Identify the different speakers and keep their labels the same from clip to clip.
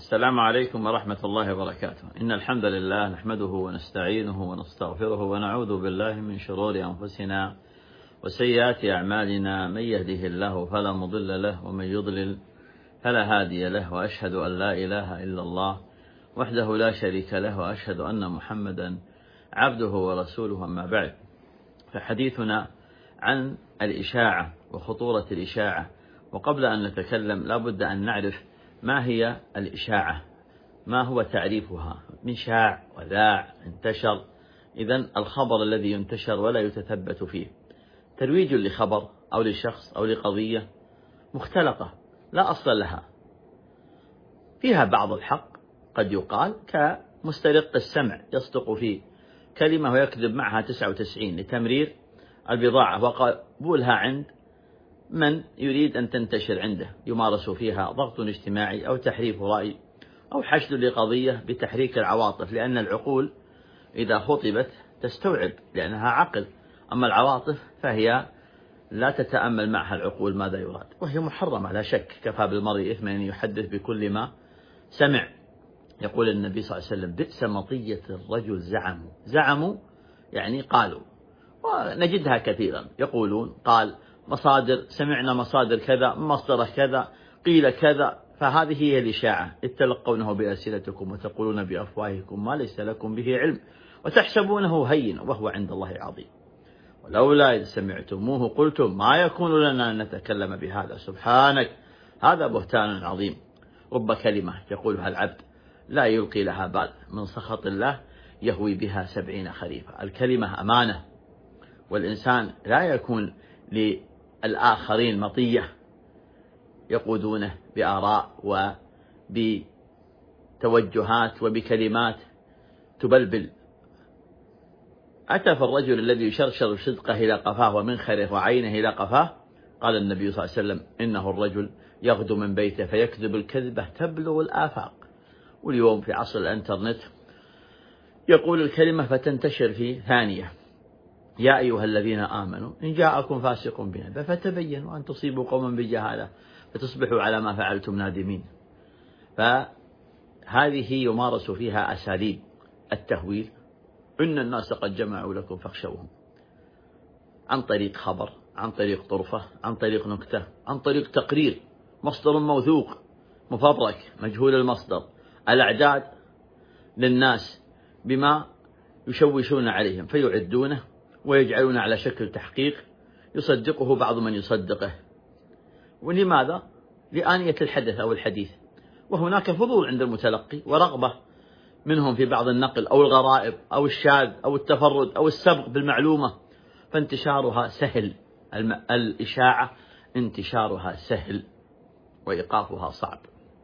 Speaker 1: السلام عليكم ورحمة الله وبركاته. إن الحمد لله نحمده ونستعينه ونستغفره ونعوذ بالله من شرور أنفسنا وسيئات أعمالنا. من يهده الله فلا مضل له ومن يضلل فلا هادي له، وأشهد أن لا إله إلا الله وحده لا شريك له، وأشهد أن محمدا عبده ورسوله. أما بعد، فحديثنا عن الإشاعة وخطورة الإشاعة. وقبل أن نتكلم لابد أن نعرف ما هي الإشاعة، ما هو تعريفها من شاع وذاع انتشر. إذن الخبر الذي ينتشر ولا يتثبت فيه ترويج لخبر أو لشخص أو لقضية مختلقة لا أصل لها، فيها بعض الحق قد يقال، كمسترق السمع يصدق فيه كلمة ويكذب معها 99 لتمرير البضاعة وقبولها عند من يريد أن تنتشر عنده، يمارس فيها ضغط اجتماعي أو تحريف رأي أو حشد لقضية بتحريك العواطف، لأن العقول إذا خطبت تستوعب لأنها عقل، أما العواطف فهي لا تتأمل معها العقول ماذا يراد، وهي محرمة لا شك. كفى بالمرء إثما أن يحدث بكل ما سمع. يقول النبي صلى الله عليه وسلم: بئس مطية الرجل زعموا يعني قالوا، ونجدها كثيرا يقولون قال مصادر، سمعنا مصادر كذا، مصدره كذا، قيل كذا. فهذه هي الإشاعة، إذ تلقونه بألسنتكم وتقولون بأفواهكم ما ليس لكم به علم وتحسبونه هينا وهو عند الله عظيم. ولولا إذ سمعتموه قلتم ما يكون لنا أن نتكلم بهذا سبحانك هذا بهتان عظيم. رب كلمة يقولها العبد لا يلقي لها بال، من سخط الله يهوي بها 70 خريفا. الكلمة أمانة، والإنسان لا يكون للآخرين مطية يقودونه بآراء وبتوجهات وبكلمات تبلبل. أتى في الرجل الذي يشرشر صدقه إلى قفاه ومنخره وعينه إلى قفاه، قال النبي صلى الله عليه وسلم: إنه الرجل يغدو من بيته فيكذب الكذبة تبلغ الآفاق. واليوم في عصر الانترنت يقول الكلمة فتنتشر في ثانية. يا أيها الذين آمنوا إن جاءكم فاسق بنبأ فتبينوا أن تصيبوا قوما بجهالة فتصبحوا على ما فعلتم نادمين. فهذه يمارس فيها أساليب التهويل، إن الناس قد جمعوا لكم فاخشوهم، عن طريق خبر، عن طريق طرفة، عن طريق نكتة، عن طريق تقرير مصدر موثوق مفبرك مجهول المصدر، الأعداد للناس بما يشوشون عليهم فيعدونه ويجعلون على شكل تحقيق يصدقه بعض من يصدقه. ولماذا؟ لآنية الحدث أو الحديث، وهناك فضول عند المتلقي ورغبة منهم في بعض النقل أو الغرائب أو الشاذ أو التفرد أو السبق بالمعلومة، فانتشارها سهل. الإشاعة انتشارها سهل وإيقافها صعب،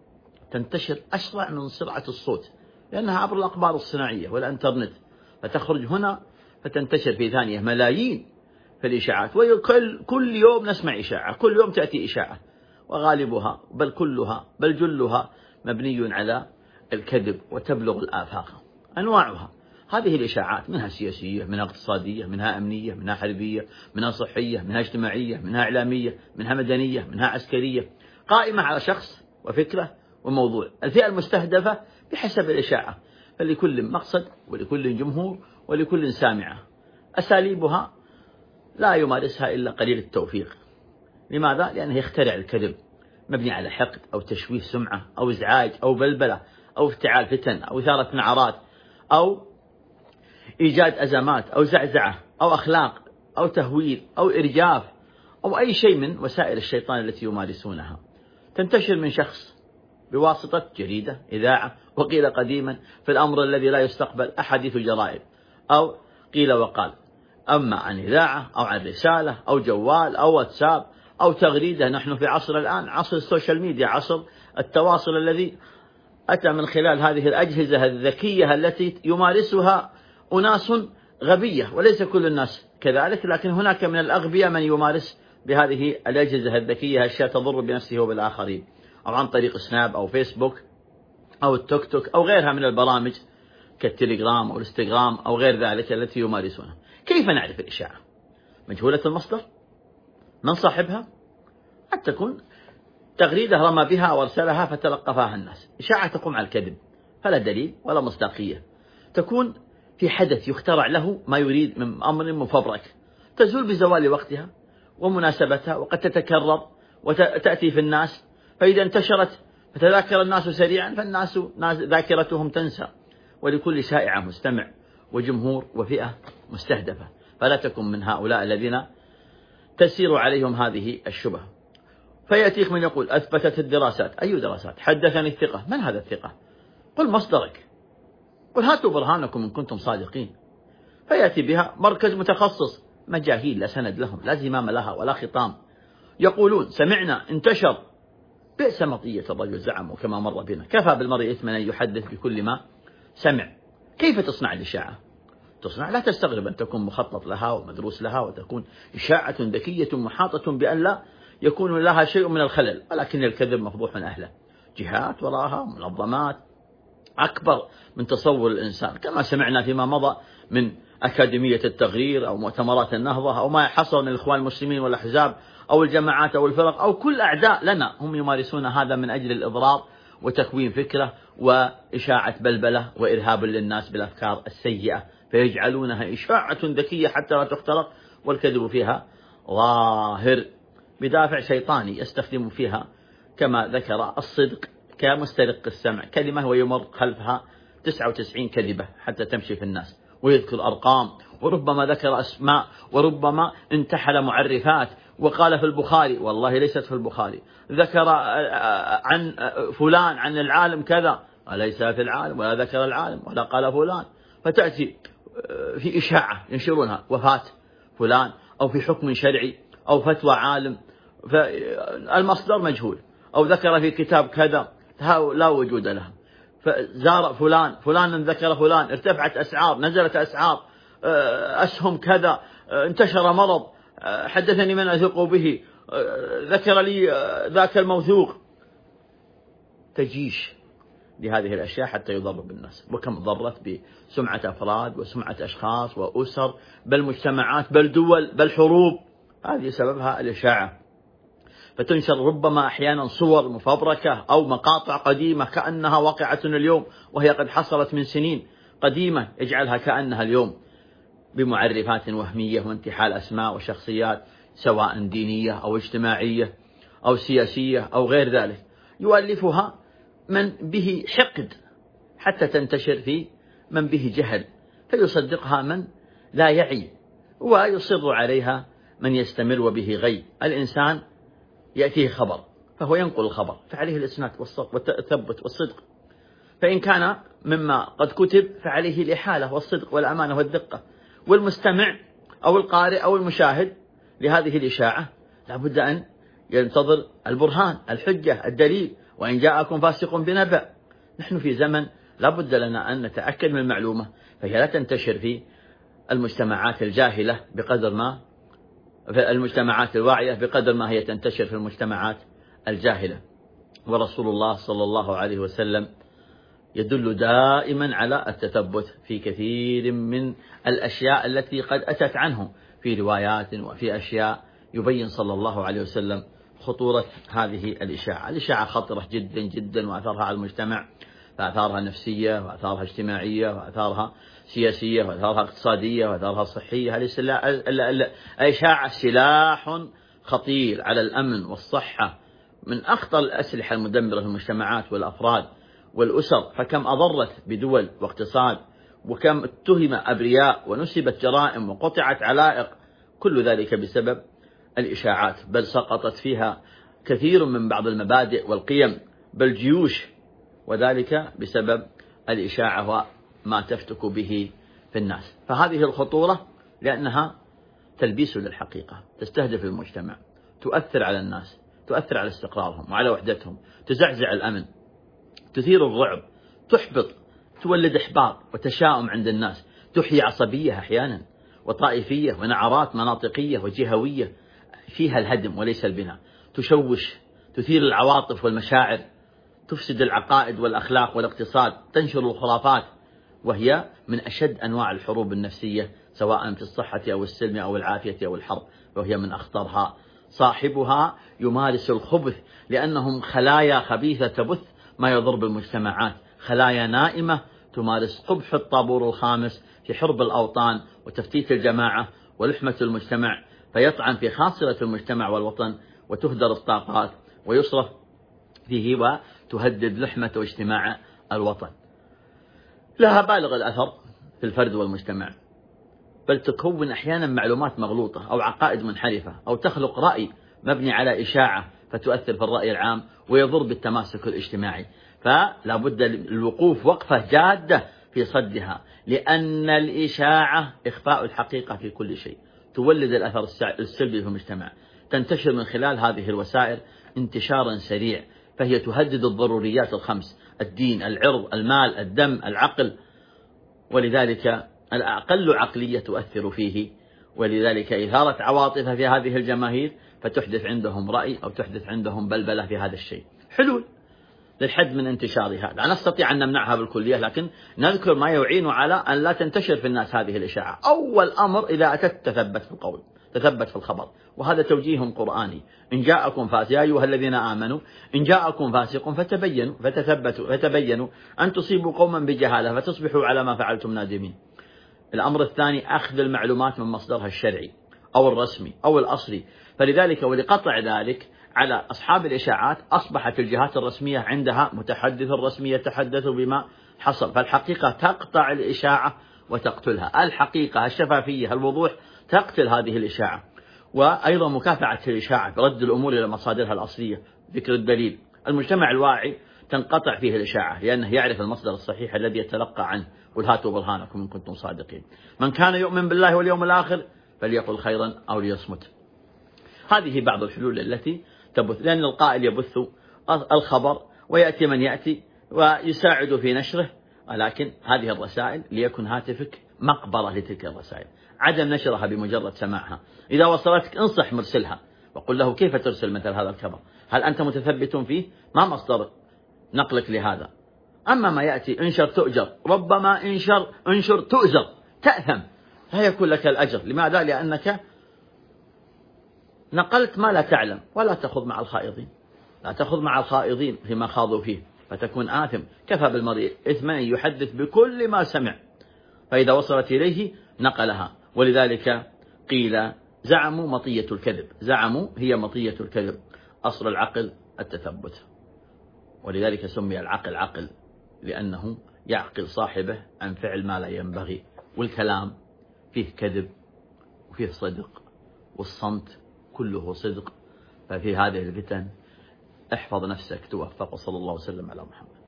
Speaker 1: تنتشر أسرع من سرعة الصوت لأنها عبر الأقمار الصناعية والإنترنت، فتخرج هنا فتنتشر في ثانية ملايين في الإشاعات. وكل يوم نسمع إشاعة، كل يوم تأتي إشاعة، وغالبها بل كلها بل جلها مبني على الكذب وتبلغ الآفاق. أنواعها هذه الإشاعات منها سياسية، منها اقتصادية، منها أمنية، منها حربية، منها صحية، منها اجتماعية، منها إعلامية، منها مدنية، منها عسكرية، قائمة على شخص وفكرة وموضوع. الفئة المستهدفة بحسب الإشاعة، فلكل مقصد ولكل جمهور ولكل سامعة. أساليبها لا يمارسها إلا قليل التوفيق. لماذا؟ لأنه يخترع الكذب مبني على حقد أو تشويه سمعة أو إزعاج أو بلبلة أو افتعال فتن أو إثارة نعرات أو إيجاد أزمات أو زعزعة أو أخلاق أو تهويل أو إرجاف أو أي شيء من وسائل الشيطان التي يمارسونها. تنتشر من شخص بواسطة جريدة، إذاعة، وقيل قديما في الأمر الذي لا يستقبل أحاديث جرائد أو قيل وقال، أما عن إذاعة أو عن رسالة أو جوال أو واتساب أو تغريدة. نحن في عصر الآن عصر السوشيال ميديا، عصر التواصل الذي أتى من خلال هذه الأجهزة الذكية التي يمارسها أناس غبية، وليس كل الناس كذلك، لكن هناك من الأغبياء من يمارس بهذه الأجهزة الذكية أشياء تضر بنفسه وبالآخرين، أو عن طريق سناب أو فيسبوك أو التوك توك أو غيرها من البرامج كالتليجرام أو الانستغرام أو غير ذلك التي يمارسونها. كيف نعرف الإشاعة؟ مجهولة المصدر، من صاحبها، قد تكون تغريدة رمى بها وارسلها فتلقفها الناس. إشاعة تقوم على الكذب، فلا دليل ولا مصداقية، تكون في حدث يخترع له ما يريد من أمر مفبرك، تزول بزوال وقتها ومناسبتها، وقد تتكرر وتأتي في الناس، فإذا انتشرت فتذاكر الناس سريعا، فالناس ذاكرتهم تنسى، ولكل شائعة مستمع وجمهور وفئة مستهدفة. فلا تكن من هؤلاء الذين تسير عليهم هذه الشبهة. فيأتيك من يقول أثبتت الدراسات. أي دراسات؟ حدثني الثقة. من هذا الثقة؟ قل مصدرك، قل هاتوا برهانكم إن كنتم صادقين. فيأتي بها مركز متخصص، مجاهيل لا سند لهم، لا زمام لها ولا خطام، يقولون سمعنا، انتشر. بئس مطية الرجل زعموا كما مر بنا. كفى بالمرء إثما أن يحدث بكل ما سمع. كيف تصنع الإشاعة؟ تصنع، لا تستغرب أن تكون مخطط لها ومدروس لها، وتكون إشاعة ذكية محاطة بأن لا يكون لها شيء من الخلل، ولكن الكذب مفضوح من أهله. جهات وراها، منظمات أكبر من تصور الإنسان، كما سمعنا فيما مضى من أكاديمية التغيير أو مؤتمرات النهضة أو ما حصل من الإخوان المسلمين والأحزاب أو الجماعات أو الفرق أو كل أعداء لنا، هم يمارسون هذا من أجل الإضرار وتكوين فكرة وإشاعة بلبلة وإرهاب للناس بالأفكار السيئة، فيجعلونها إشاعة ذكية حتى لا تخترق، والكذب فيها ظاهر بدافع شيطاني يستخدم فيها كما ذكر الصدق كمسترق السمع، كلمة ويمر خلفها 99 كذبة حتى تمشي في الناس، ويذكر أرقام، وربما ذكر أسماء، وربما انتحل معرفات، وقال في البخاري، والله ليست في البخاري، ذكر عن فلان عن العالم كذا، وليس في العالم ولا ذكر العالم ولا قال فلان. فتأتي في إشاعة ينشرونها وفاة فلان أو في حكم شرعي أو فتوى عالم، فالمصدر مجهول، أو ذكر في كتاب كذا لا وجود له، فزار فلان ذكر فلان، ارتفعت أسعار، نزلت أسعار، أسهم كذا، انتشر مرض، حدثني من أثق به، ذكر لي ذاك الموثوق. تجيش لهذه الأشياء حتى يضر بالناس، وكم ضرت بسمعة أفراد وسمعة أشخاص وأسر، بل مجتمعات، بل دول، بل حروب. هذه سببها الإشاعة. فتنشر ربما أحيانا صور مفبركة أو مقاطع قديمة كأنها واقعة اليوم، وهي قد حصلت من سنين قديمة، يجعلها كأنها اليوم، بمعرفات وهمية وانتحال أسماء وشخصيات سواء دينية أو اجتماعية أو سياسية أو غير ذلك، يؤلفها من به حقد حتى تنتشر في من به جهل، فيصدقها من لا يعي، ويصر عليها من يستمر وبه غي. الإنسان يأتيه خبر فهو ينقل الخبر، فعليه الإسناد والثبت والصدق، فإن كان مما قد كتب فعليه الإحالة والصدق والأمانة والدقة. والمستمع أو القارئ أو المشاهد لهذه الإشاعة لابد أن ينتظر البرهان، الحجة، الدليل، وإن جاءكم فاسق بنبأ. نحن في زمن لابد لنا أن نتأكد من المعلومة، فهي لا تنتشر في المجتمعات الجاهلة بقدر ما في المجتمعات الواعية بقدر ما هي تنتشر في المجتمعات الجاهلة. ورسول الله صلى الله عليه وسلم يدل دائما على التثبت في كثير من الأشياء التي قد أتت عنه في روايات وفي أشياء، يبين صلى الله عليه وسلم خطورة هذه الإشاعة. الإشاعة خطرة جدا جدا، وأثرها على المجتمع، فأثارها نفسية وأثارها اجتماعية وأثارها سياسية وأثارها اقتصادية وأثارها صحية. الإشاعة سلاح خطير على الأمن والصحة، من أخطر الأسلحة المدمرة في المجتمعات والأفراد والأسر، فكم أضرت بدول واقتصاد، وكم اتهم أبرياء ونسبت جرائم وقطعت علائق، كل ذلك بسبب الإشاعات، بل سقطت فيها كثير من بعض المبادئ والقيم، بل جيوش، وذلك بسبب الإشاعة وما تفتك به في الناس. فهذه الخطورة لأنها تلبيس للحقيقة، تستهدف المجتمع، تؤثر على الناس، تؤثر على استقرارهم وعلى وحدتهم، تزعزع الأمن، تثير الرعب، تحبط، تولد إحباط وتشاؤم عند الناس، تحيي عصبية أحيانا وطائفية ونعرات مناطقية وجهوية فيها الهدم وليس البناء، تشوش، تثير العواطف والمشاعر، تفسد العقائد والأخلاق والاقتصاد، تنشر الخرافات، وهي من أشد أنواع الحروب النفسية سواء في الصحة أو السلم أو العافية أو الحرب، وهي من أخطرها. صاحبها يمارس الخبث، لأنهم خلايا خبيثة تبث ما يضر بالمجتمعات، خلايا نائمة تمارس قبح الطابور الخامس في حرب الأوطان وتفتيت الجماعة ولحمة المجتمع، فيطعن في خاصرة المجتمع والوطن وتهدر الطاقات ويصرف فيه وتهدد لحمة واجتماع الوطن. لها بالغ الأثر في الفرد والمجتمع، بل تكون أحيانا معلومات مغلوطة أو عقائد منحرفة أو تخلق رأي مبني على إشاعة فتؤثر في الرأي العام ويضر بالتماسك الاجتماعي. فلا بد الوقوف وقفة جادة في صدها، لأن الإشاعة إخفاء الحقيقة في كل شيء، تولد الأثر السلبي في المجتمع، تنتشر من خلال هذه الوسائل انتشارا سريع، فهي تهدد الضروريات الخمس: الدين، العرض، المال، الدم، العقل، ولذلك الأقل عقلية تؤثر فيه، ولذلك إثارة عواطف في هذه الجماهير فتحدث عندهم رأي أو تحدث عندهم بلبلة في هذا الشيء. حلول للحد من انتشار هذا، لا نستطيع أن نمنعها بالكلية، لكن نذكر ما يعين على أن لا تنتشر في الناس هذه الإشاعة. أول أمر إذا أتت تثبت في القول، تثبت في الخبر، وهذا توجيه قرآني: إن جاءكم فاسق يا أيها الذين آمنوا إن جاءكم فاسق فتبينوا أن تصيبوا قوما بجهالة فتصبحوا على ما فعلتم نادمين. الأمر الثاني: أخذ المعلومات من مصدرها الشرعي أو الرسمي أو الأصلي، فلذلك ولقطع ذلك على أصحاب الإشاعات أصبحت الجهات الرسمية عندها متحدث رسمي يتحدث بما حصل، فالحقيقة تقطع الإشاعة وتقتلها، الحقيقة الشفافية الوضوح تقتل هذه الإشاعة. وأيضا مكافحة الإشاعة برد الأمور إلى مصادرها الأصلية، ذكر الدليل. المجتمع الواعي تنقطع فيه الإشاعة لأنه يعرف المصدر الصحيح الذي يتلقى عنه. قل هاتوا برهانكم إن كنتم صادقين. من كان يؤمن بالله واليوم الآخر فليقل خيرا أو ليصمت. هذه بعض الحلول التي تبث، لأن القائل يبث الخبر ويأتي من يأتي ويساعد في نشره، ولكن هذه الرسائل ليكن هاتفك مقبرة لتلك الرسائل، عدم نشرها بمجرد سماعها. إذا وصلتك انصح مرسلها وقل له كيف ترسل مثل هذا الخبر، هل أنت متثبت فيه، ما مصدر نقلك لهذا. أما ما يأتي انشر تؤجر، ربما انشر تؤجر تأثم، لا يكون لك الأجر. لماذا؟ لأنك نقلت ما لا تعلم. ولا تخض مع الخائضين، لا تخض مع الخائضين فيما خاضوا فيه فتكون آثم. كفى بالمرء إثما يحدث بكل ما سمع، فإذا وصلت إليه نقلها. ولذلك قيل زعموا مطية الكذب، زعموا هي مطية الكذب، أصل العقل التثبت، ولذلك سمي العقل عقل لأنه يعقل صاحبه عن فعل ما لا ينبغي. والكلام فيه كذب وفيه صدق، والصمت كله صدق. ففي هذه الفتن احفظ نفسك توفق. صلى الله وسلم على محمد.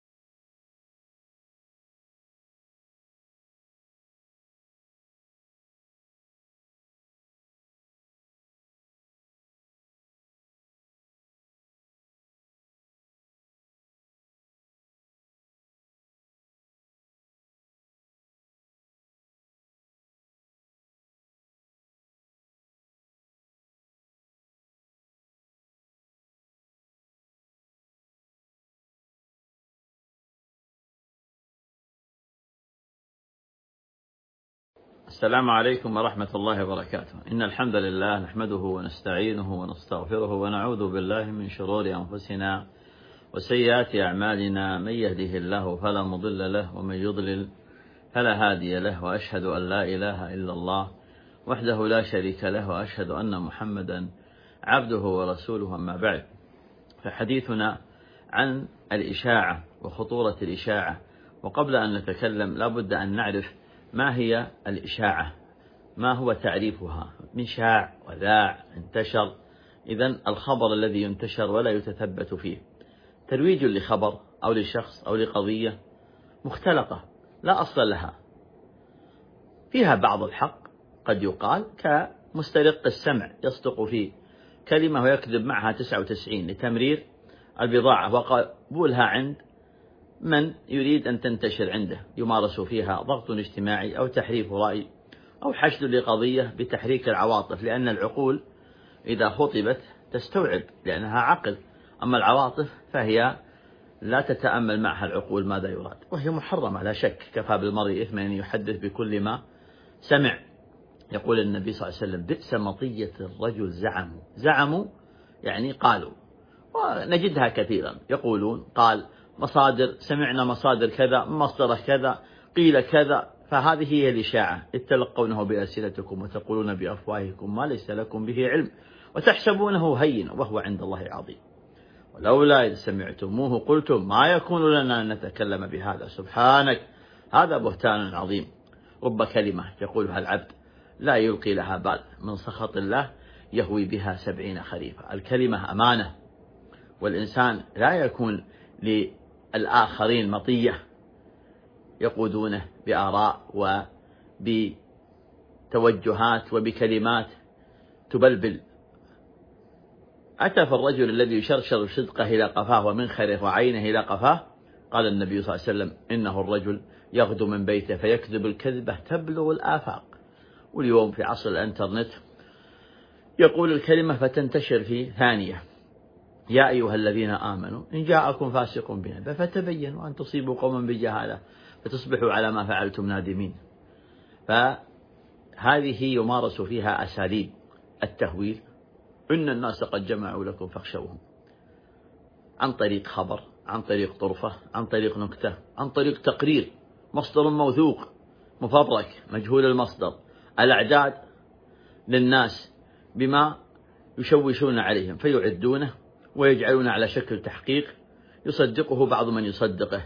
Speaker 1: السلام عليكم ورحمة الله وبركاته. إن الحمد لله نحمده ونستعينه ونستغفره ونعوذ بالله من شرور أنفسنا وسيئات أعمالنا، من يهده الله فلا مضل له ومن يضلل فلا هادي له، وأشهد أن لا إله إلا الله وحده لا شريك له، وأشهد أن محمدا عبده ورسوله. أما بعد، فحديثنا عن الإشاعة وخطورة الإشاعة. وقبل أن نتكلم لا بد أن نعرف ما هي الإشاعة، ما هو تعريفها من شاع وذاع انتشر. إذن الخبر الذي ينتشر ولا يتثبت فيه ترويج لخبر أو لشخص أو لقضية مختلقة لا أصل لها، فيها بعض الحق قد يقال، كمسترق السمع يصدق فيه كلمة ويكذب معها 99 لتمرير البضاعة وقبولها عند من يريد أن تنتشر عنده، يمارس فيها ضغط اجتماعي أو تحريف رأي أو حشد لقضية بتحريك العواطف، لأن العقول إذا خطبت تستوعب لأنها عقل، أما العواطف فهي لا تتأمل معها العقول ماذا يراد، وهي محرمة لا شك. كفى بالمرء إثما أن يحدث بكل ما سمع. يقول النبي صلى الله عليه وسلم: بئس مطية الرجل زعموا يعني قالوا، ونجدها كثيرا يقولون قال مصادر، سمعنا مصادر كذا، مصدر كذا، قيل كذا. فهذه هي الإشاعة، إذ تلقونه بألسنتكم وتقولون بأفواهكم ما ليس لكم به علم وتحسبونه هين وهو عند الله عظيم. ولولا إذ سمعتموه قلتم ما يكون لنا أن نتكلم بهذا سبحانك هذا بهتان عظيم. رب كلمة يقولها العبد لا يلقي لها بال من سخط الله يهوي بها 70 خريفا. الكلمة أمانة، والإنسان لا يكون للآخرين مطية يقودونه بآراء وبتوجهات وبكلمات تبلبل. أتى في الرجل الذي يشرشر صدقه إلى قفاه ومنخره وعينه إلى قفاه، قال النبي صلى الله عليه وسلم إنه الرجل يغدو من بيته فيكذب الكذبة تبلغ الآفاق. واليوم في عصر الإنترنت يقول الكلمة فتنتشر في ثانية. يا أيها الذين آمنوا إن جاءكم فاسق بنبأ فتبينوا أن تصيبوا قوما بجهالة فتصبحوا على ما فعلتم نادمين. فهذه يمارس فيها أساليب التهويل. إن الناس قد جمعوا لكم فاخشوهم، عن طريق خبر، عن طريق طرفة، عن طريق نكتة، عن طريق تقرير، مصدر موثوق مفبرك مجهول المصدر، الأعداد للناس بما يشوشون عليهم فيعدونه ويجعلون على شكل تحقيق يصدقه بعض من يصدقه.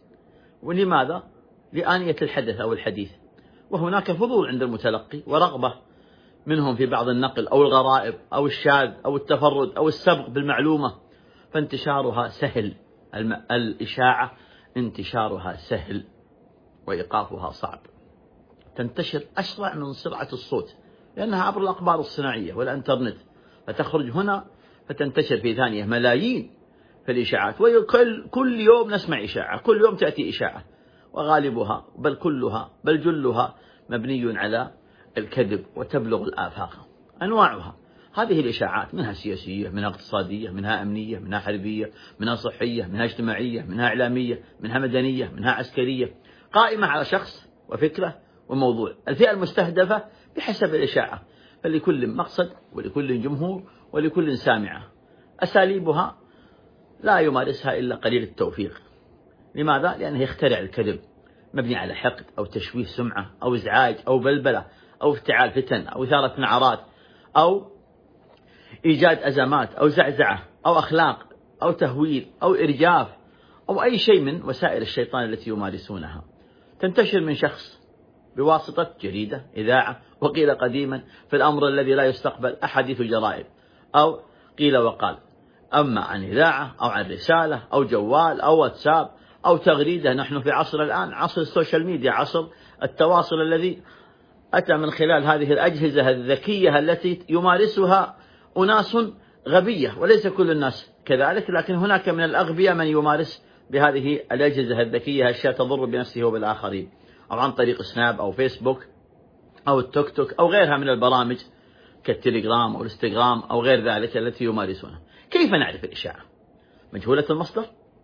Speaker 1: ولماذا؟ لآنية الحدث أو الحديث، وهناك فضول عند المتلقي ورغبة منهم في بعض النقل أو الغرائب أو الشاذ أو التفرد أو السبق بالمعلومة، فانتشارها سهل. الإشاعة انتشارها سهل وإيقافها صعب، تنتشر أسرع من سرعة الصوت لأنها عبر الأقمار الصناعية والإنترنت، فتخرج هنا فتنتشر في ثانية ملايين في الإشاعات. وكل يوم نسمع إشاعة، كل يوم تأتي إشاعة، وغالبها بل كلها بل جلها مبني على الكذب وتبلغ الآفاق. أنواعها هذه الإشاعات منها سياسية، منها اقتصادية، منها أمنية، منها حربية، منها صحية، منها اجتماعية، منها إعلامية، منها مدنية، منها عسكرية، قائمة على شخص وفكرة وموضوع. الفئة المستهدفة بحسب الإشاعة، فلكل مقصد ولكل جمهور ولكل سامعة. أساليبها لا يمارسها إلا قليل التوفيق. لماذا؟ لأنه يخترع الكذب مبني على حقد أو تشويه سمعة أو إزعاج أو بلبلة أو افتعال فتن أو إثارة نعرات أو إيجاد أزمات أو زعزعة أو أخلاق أو تهويل أو إرجاف أو أي شيء من وسائل الشيطان التي يمارسونها. تنتشر من شخص بواسطة جريدة، إذاعة، وقيل قديما في الأمر الذي لا يستقبل أحاديث جرائد أو قيل وقال، أما عن إذاعة أو عن رسالة أو جوال أو واتساب أو تغريدة. نحن في عصر الآن عصر السوشيال ميديا، عصر التواصل الذي أتى من خلال هذه الأجهزة الذكية التي يمارسها أناس غبية، وليس كل الناس كذلك، لكن هناك من الأغبياء من يمارس بهذه الأجهزة الذكية أشياء تضر بنفسه وبالآخرين، أو عن طريق سناب أو فيسبوك أو التوك توك أو غيرها من البرامج كالتليجرام أو الانستغرام أو غير ذلك التي يمارسونها. كيف نعرف الإشاعة؟ مجهولة المصدر؟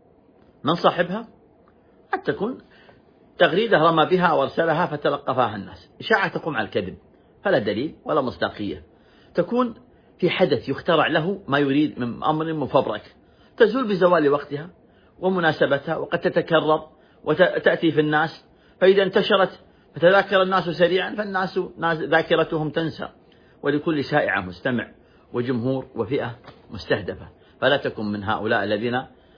Speaker 1: من صاحبها؟ قد تكون تغريدة رمى بها وارسلها فتلقفها الناس. إشاعة تقوم على الكذب فلا دليل ولا مصداقية. تكون في حدث يخترع له ما يريد من أمر مفبرك، تزول بزوال وقتها ومناسبتها، وقد تتكرر وتأتي في الناس، فإذا انتشرت فتذاكر الناس سريعا فالناس ذاكرتهم تنسى، ولكل شائعة مستمع وجمهور وفئة مستهدفة. فلا تكن من هؤلاء الذين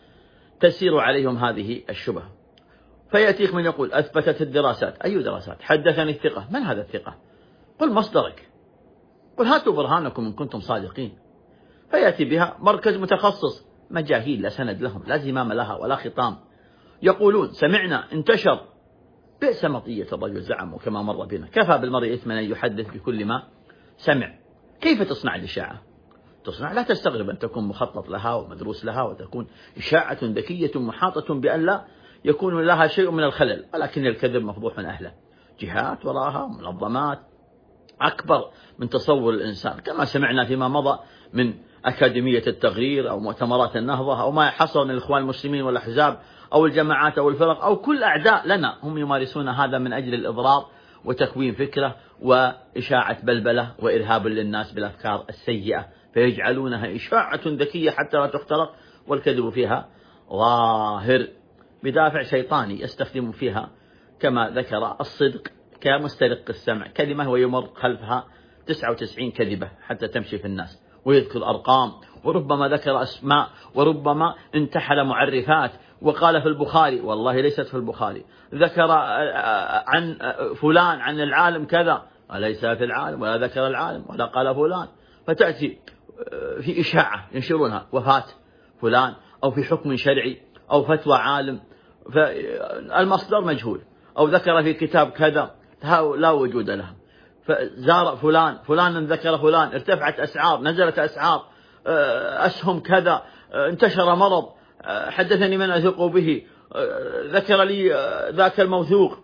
Speaker 1: تسير عليهم هذه الشبهة. فيأتيك من يقول أثبتت الدراسات. أي دراسات؟ حدثني الثقة. من هذا الثقة؟ قل مصدرك، قل هاتوا برهانكم إن كنتم صادقين. فيأتي بها مركز متخصص، مجاهيل لا سند لهم، لا زمام لها ولا خطام، يقولون سمعنا، انتشر. بئس مطية الرجل زعموا كما مر بنا. كفى بالمرء إثما أن يحدث بكل ما سمع. كيف تصنع الإشاعة؟ تصنع، لا تستغرب أن تكون مخطط لها ومدروس لها، وتكون إشاعة ذكية محاطة بأن لا يكون لها شيء من الخلل، ولكن الكذب مفضوح من أهله. جهات وراها، منظمات أكبر من تصور الإنسان، كما سمعنا فيما مضى من أكاديمية التغيير أو مؤتمرات النهضة أو ما يحصل من الإخوان المسلمين والأحزاب أو الجماعات أو الفرق أو كل أعداء لنا، هم يمارسون هذا من أجل الإضرار وتكوين فكرة وإشاعة بلبلة وإرهاب للناس بالأفكار السيئة فيجعلونها إشاعة ذكية حتى لا تخترق، والكذب فيها ظاهر بدافع شيطاني يستخدم فيها كما ذكر الصدق كمسترق السمع، كلمة ويمر خلفها 99 كذبة حتى تمشي في الناس، ويذكر أرقام، وربما ذكر أسماء، وربما انتحل معرفات وقال في البخاري والله ليست في البخاري، ذكر عن فلان عن العالم كذا وليس في العالم، ولا ذكر العالم ولا قال فلان، فتأتي في إشاعة ينشرونها وفاة فلان أو في حكم شرعي أو فتوى عالم، فالمصدر مجهول، أو ذكر في كتاب كذا لا وجود له، فزار فلان ذكر فلان، ارتفعت أسعار، نزلت أسعار، أسهم كذا، انتشر مرض، حدثني من أثق به، ذكر لي ذاك الموثوق.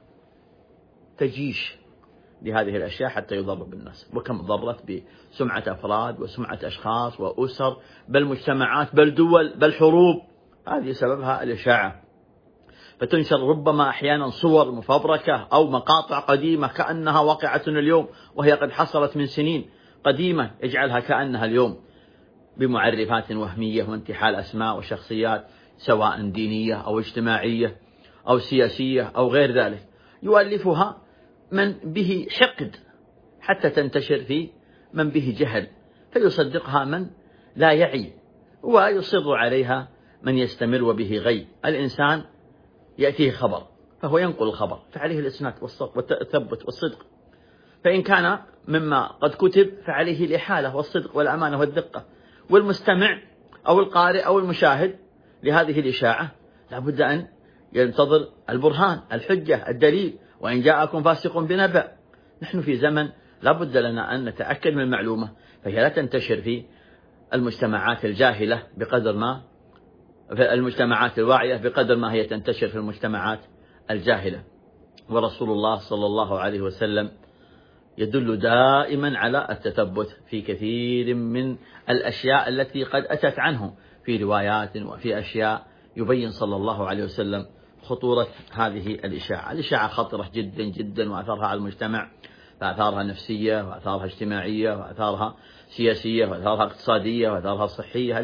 Speaker 1: تجيش لهذه الأشياء حتى يضر بالناس، وكم ضرت بسمعة أفراد وسمعة أشخاص وأسر، بل مجتمعات، بل دول، بل حروب. هذه سببها الإشاعة، فتنشر ربما أحيانا صور مفبركة أو مقاطع قديمة كأنها واقعة اليوم وهي قد حصلت من سنين قديمة، يجعلها كأنها اليوم بمعرفات وهمية وانتحال أسماء وشخصيات سواء دينية أو اجتماعية أو سياسية أو غير ذلك، يؤلفها من به حقد حتى تنتشر في من به جهل، فيصدقها من لا يعي، ويصر عليها من يستمر وبه غي. الإنسان يأتيه خبر فهو ينقل الخبر، فعليه الإسناد والثبت والصدق، فإن كان مما قد كتب فعليه الإحالة والصدق والأمانة والدقة. والمستمع أو القارئ أو المشاهد لهذه الإشاعة لابد أن ينتظر البرهان، الحجة، الدليل، وإن جاءكم فاسق بنبأ. نحن في زمن لابد لنا أن نتأكد من المعلومة، فهي لا تنتشر في المجتمعات الجاهلة بقدر ما في المجتمعات الواعية بقدر ما هي تنتشر في المجتمعات الجاهلة. ورسول الله صلى الله عليه وسلم يدل دائما على التثبت في كثير من الأشياء التي قد أتت عنه في روايات وفي أشياء، يبين صلى الله عليه وسلم خطورة هذه الإشاعة. الإشاعة خطرة جدا جدا، وأثارها على المجتمع، فأثارها نفسية وأثارها اجتماعية وأثارها سياسية وأثارها اقتصادية وأثارها صحية.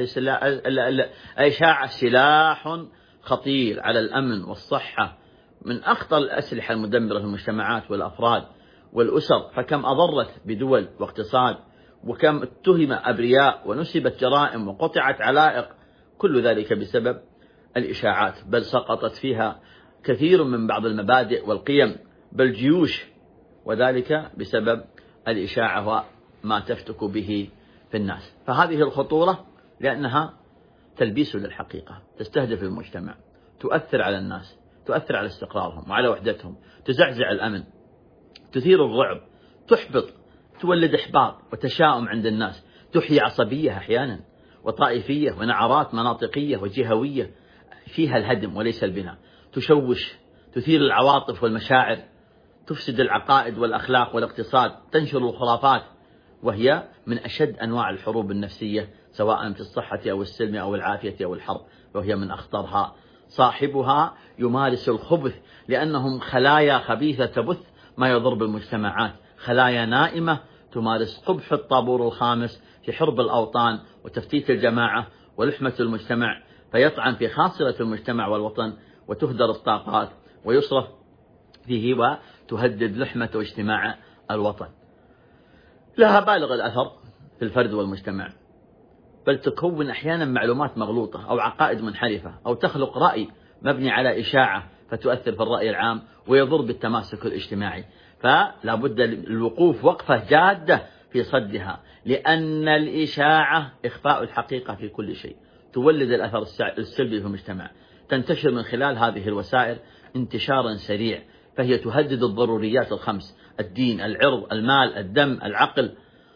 Speaker 1: الإشاعة سلاح خطير على الأمن والصحة، من أخطر الأسلحة المدمرة في المجتمعات والأفراد والأسر، فكم أضرت بدول واقتصاد، وكم اتهم أبرياء ونسبت جرائم وقطعت علائق، كل ذلك بسبب الإشاعات، بل سقطت فيها كثير من بعض المبادئ والقيم، بل جيوش، وذلك بسبب الإشاعة وما تفتك به في الناس. فهذه الخطورة لأنها تلبيس للحقيقة، تستهدف المجتمع، تؤثر على الناس، تؤثر على استقرارهم وعلى وحدتهم، تزعزع الأمن، تثير الرعب، تحبط، تولد إحباط وتشاؤم عند الناس، تحيي عصبية أحيانا وطائفية ونعرات مناطقية وجهوية فيها الهدم وليس البناء، تشوش، تثير العواطف والمشاعر، تفسد العقائد والأخلاق والاقتصاد، تنشر الخرافات، وهي من أشد أنواع الحروب النفسية سواء في الصحة أو السلم أو العافية أو الحرب، وهي من أخطرها. صاحبها يمارس الخبث لأنهم خلايا خبيثة تبث ما يضر بالمجتمعات، خلايا نائمة تمارس قبح الطابور الخامس في حرب الأوطان وتفتيت الجماعة ولحمة المجتمع، فيطعن في خاصرة المجتمع والوطن، وتهدر الطاقات ويصرف فيه، وتهدد لحمة واجتماع الوطن. لها بالغ الأثر في الفرد والمجتمع، بل تكون أحيانا معلومات مغلوطة أو عقائد منحرفة، أو تخلق رأي مبني على إشاعة فتؤثر في الرأي العام ويضر بالتماسك الاجتماعي. فلا بد الوقوف وقفة جادة في صدها، لأن الإشاعة إخفاء الحقيقة في كل شيء، تولد الأثر السلبي في المجتمع، تنتشر من خلال هذه الوسائل انتشارا سريع، فهي تهدد الضروريات الخمس: الدين، العرض، المال، الدم، العقل،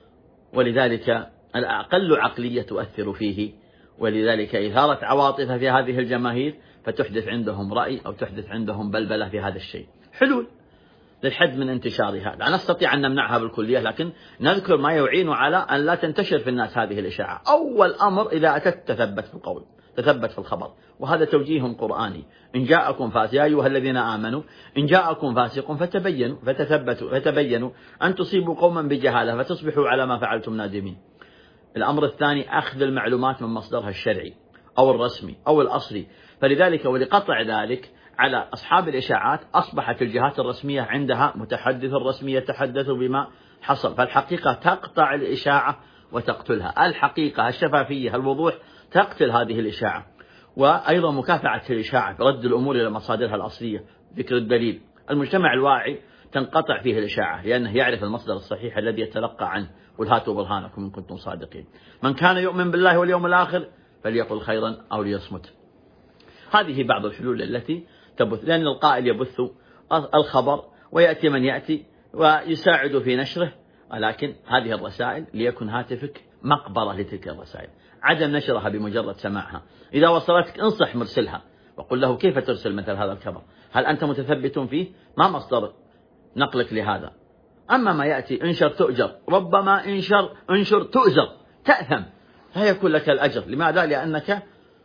Speaker 1: ولذلك الأقل عقلية تؤثر فيه، ولذلك إثارة عواطف في هذه الجماهير فتحدث عندهم رأي أو تحدث عندهم بلبلة في هذا الشيء. حلول للحد من انتشارها، لا نستطيع أن نمنعها بالكلية، لكن نذكر ما يعين على أن لا تنتشر في الناس هذه الإشاعة. أول أمر إذا أتت تثبت في القول، تثبت في الخبر، وهذا توجيه قرآني: إن جاءكم فاسق، يا أيها الذين آمنوا إن جاءكم فاسق فتبينوا أن تصيبوا قوما بجهالة فتصبحوا على ما فعلتم نادمين. الأمر الثاني أخذ المعلومات من مصدرها الشرعي أو الرسمي أو الأصلي. فلذلك ولقطع ذلك على أصحاب الإشاعات أصبحت الجهات الرسمية عندها متحدث رسمي يتحدث بما حصل، فالحقيقة تقطع الإشاعة وتقتلها، الحقيقة الشفافية الوضوح تقتل هذه الإشاعة. وأيضا مكافحة الإشاعة برد الأمور إلى مصادرها الأصلية، ذكر الدليل. المجتمع الواعي تنقطع فيه الإشاعة لأنه يعرف المصدر الصحيح الذي يتلقى عنه، قل هاتوا برهانكم إن كنتم صادقين. من كان يؤمن بالله واليوم الآخر فليقل خيرا أو ليصمت. هذه بعض الحلول التي تبث، لأن القائل يبث الخبر ويأتي من يأتي ويساعد في نشره، ولكن هذه الرسائل ليكن هاتفك مقبرة لتلك الرسائل، عدم نشرها بمجرد سماعها. إذا وصلتك انصح مرسلها وقل له كيف ترسل مثل هذا الخبر، هل أنت متثبت فيه، ما مصدر نقلك لهذا. أما ما يأتي انشر تؤجر، ربما انشر تؤجر تأثم، لا يكون لك الأجر. لماذا؟ لأنك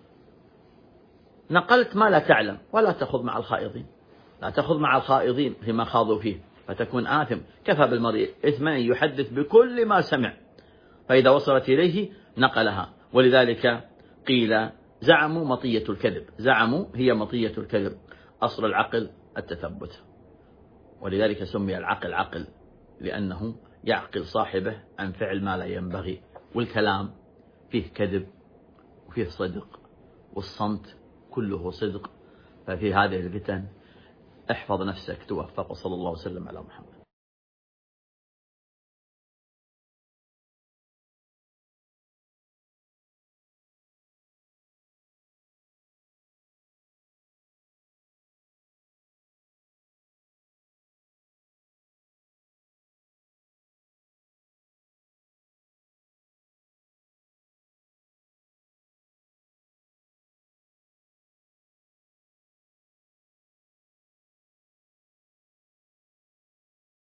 Speaker 1: نقلت ما لا تعلم. ولا تخض مع الخائضين، لا تخض مع الخائضين فيما خاضوا فيه فتكون آثم. كفى بالمرء إثما يحدث بكل ما سمع، فإذا وصلت إليه نقلها. ولذلك قيل زعموا مطية الكذب، زعموا هي مطية الكذب، أصل العقل التثبت. ولذلك سمي العقل عقل لأنه يعقل صاحبه عن فعل ما لا ينبغي. والكلام فيه كذب وفيه صدق، والصمت كله صدق. ففي هذه الفتن احفظ نفسك توفق. وصلى الله وسلم على محمد.